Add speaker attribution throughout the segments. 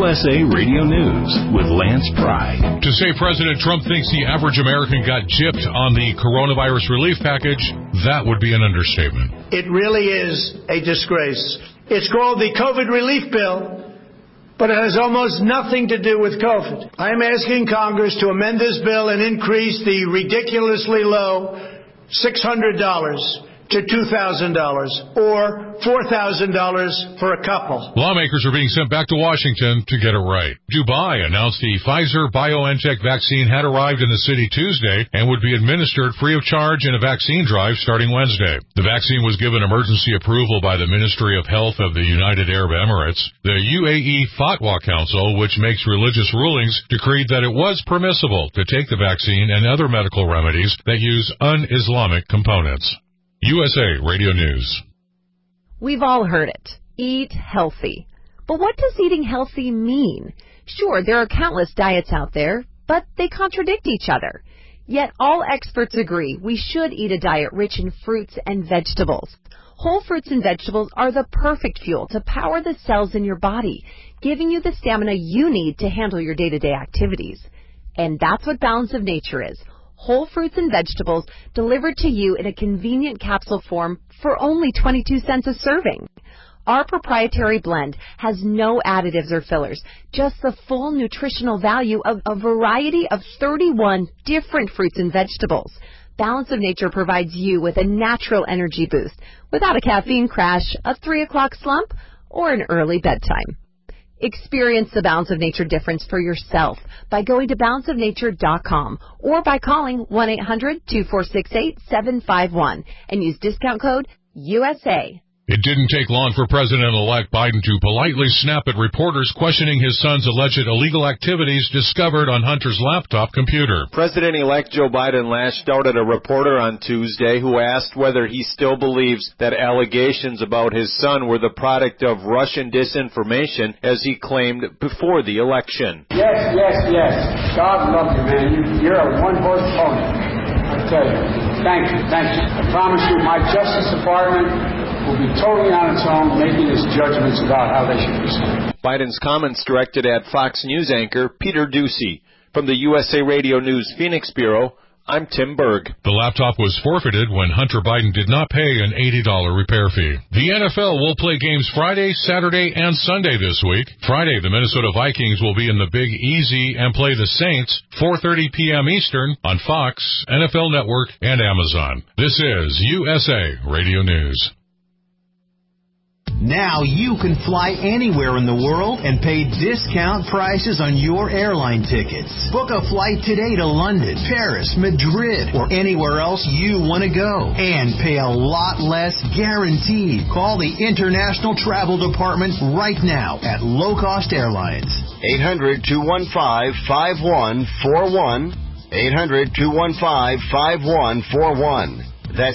Speaker 1: USA Radio News with Lance Pry.
Speaker 2: To say President Trump thinks the average American got gypped on the coronavirus relief package, that would be an understatement.
Speaker 3: It really is a disgrace. It's called the COVID relief bill, but it has almost nothing to do with COVID. I'm asking Congress to amend this bill and increase the ridiculously low $600 to $2,000 or $4,000 for a couple.
Speaker 2: Lawmakers are being sent back to Washington to get it right. Dubai announced the Pfizer-BioNTech vaccine had arrived in the city Tuesday and would be administered free of charge in a vaccine drive starting Wednesday. The vaccine was given emergency approval by the Ministry of Health of the United Arab Emirates. The UAE Fatwa Council, which makes religious rulings, decreed that it was permissible to take the vaccine and other medical remedies that use un-Islamic components. USA Radio News.
Speaker 4: We've all heard it. Eat healthy. But what does eating healthy mean? Sure, there are countless diets out there, but they contradict each other. Yet all experts agree we should eat a diet rich in fruits and vegetables. Whole fruits and vegetables are the perfect fuel to power the cells in your body, giving you the stamina you need to handle your day-to-day activities. And that's what Balance of Nature is. Whole fruits and vegetables delivered to you in a convenient capsule form for only 22 cents a serving. Our proprietary blend has no additives or fillers, just the full nutritional value of a variety of 31 different fruits and vegetables. Balance of Nature provides you with a natural energy boost without a caffeine crash, a 3 o'clock slump, or an early bedtime. Experience the Balance of Nature difference for yourself by going to balanceofnature.com or by calling 1-800-2468-751 and use discount code USA.
Speaker 2: It didn't take long for President-elect Biden to politely snap at reporters questioning his son's alleged illegal activities discovered on Hunter's laptop computer.
Speaker 5: President-elect Joe Biden lashed out at a reporter on Tuesday who asked whether he still believes that allegations about his son were the product of Russian disinformation, as he claimed before the election.
Speaker 6: Yes. God love you, man. You're a one-horse pony. I tell you. Thank you. I promise you, my Justice Department will be totally on its own, making its judgments about how they should proceed.
Speaker 5: Biden's comments directed at Fox News anchor Peter Doocy. From the USA Radio News Phoenix Bureau, I'm Tim Berg.
Speaker 2: The laptop was forfeited when Hunter Biden did not pay an $80 repair fee. The NFL will play games Friday, Saturday, and Sunday this week. Friday, the Minnesota Vikings will be in the Big Easy and play the Saints, 4:30 p.m. Eastern on Fox, NFL Network, and Amazon. This is USA Radio News.
Speaker 7: Now you can fly anywhere in the world and pay discount prices on your airline tickets. Book a flight today to London, Paris, Madrid, or anywhere else you want to go. And pay a lot less guaranteed. Call the International Travel Department right now at Low Cost Airlines.
Speaker 8: 800-215-5141. 800-215-5141. That's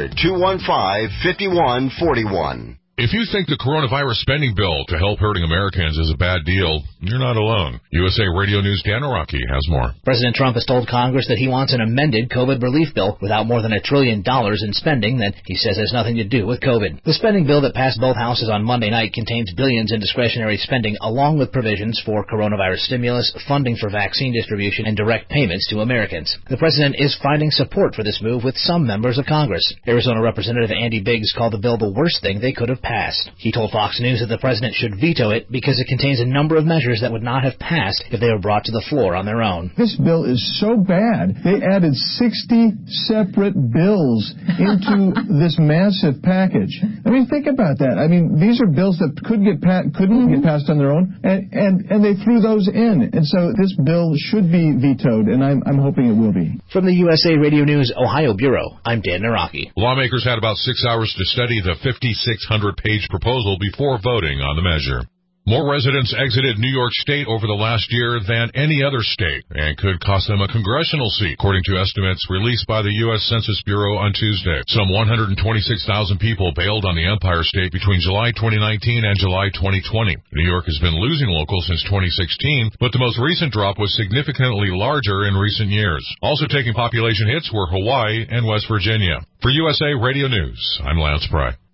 Speaker 8: 800-215-5141.
Speaker 2: If you think the coronavirus spending bill to help hurting Americans is a bad deal, you're not alone. USA Radio News' Dan Araki has more.
Speaker 9: President Trump has told Congress that he wants an amended COVID relief bill without more than $1 trillion in spending that he says has nothing to do with COVID. The spending bill that passed both houses on Monday night contains billions in discretionary spending along with provisions for coronavirus stimulus, funding for vaccine distribution, and direct payments to Americans. The president is finding support for this move with some members of Congress. Arizona Representative Andy Biggs called the bill the worst thing they could have passed. He told Fox News that the president should veto it because it contains a number of measures that would not have passed if they were brought to the floor on their own.
Speaker 10: This bill is so bad. They added 60 separate bills into this massive package. I mean, think about that. I mean, these are bills that couldn't get passed on their own, and they threw those in. And so this bill should be vetoed, and I'm hoping it will be.
Speaker 9: From the USA Radio News Ohio Bureau, I'm Dan Naraki.
Speaker 2: Lawmakers had about 6 hours to study the 5,600-page proposal before voting on the measure. More residents exited New York State over the last year than any other state and could cost them a congressional seat, according to estimates released by the U.S. Census Bureau on Tuesday. Some 126,000 people bailed on the Empire State between July 2019 and July 2020. New York has been losing locals since 2016, but the most recent drop was significantly larger in recent years. Also taking population hits were Hawaii and West Virginia. For USA Radio News, I'm Lance Pry.